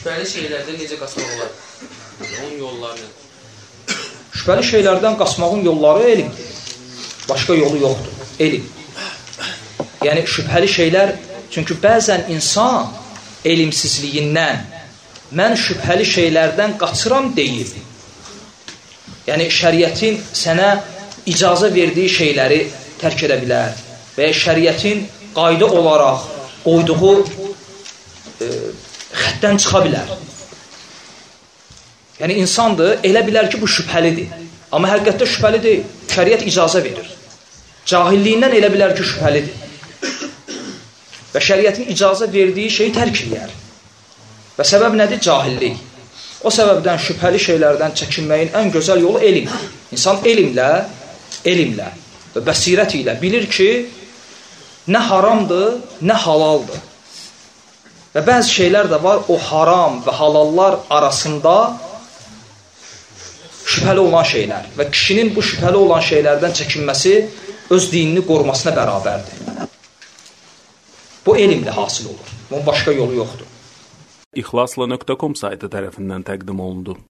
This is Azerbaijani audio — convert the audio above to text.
Şübhəli şeylərdən necə qaçmaq olar? Onun yolları nədir? Şübhəli şeylərdən qaçmağın yolları elmdir. Başqa yolu yoxdur. Elm. Yəni, şübhəli şeylər, çünki bəzən insan elmsizliyindən mən şübhəli şeylərdən qaçıram deyir. Yəni, şəriətin sənə icazə verdiyi şeyləri tərk edə bilər və ya şəriətin qayda olaraq qoyduğu xətdən çıxa bilər. Yəni, insandır, elə bilər ki, bu şübhəlidir. Amma həqiqətdə şübhəli deyil. Şəriət icazə verir. Cahilliyindən elə bilər ki, şübhəlidir. Və şəriətin icazə verdiyi şeyi tərk edir. Və səbəb nədir? Cahillik. O səbəbdən şübhəli şeylərdən çəkinməyin ən gözəl yolu elmdir. İnsan elmlə və bəsirət ilə bilir ki, nə haramdır, nə halaldır. Və bəzi şeylər də var, o haram və halallar arasında şübhəli olan şeylər və kişinin bu şübhəli olan şeylərdən çəkinməsi öz dinini qorumasına bərabərdir. Bu elmlə hasil olur. Bunun başqa yolu yoxdur. İxlasla.com saytı tərəfindən təqdim olundu.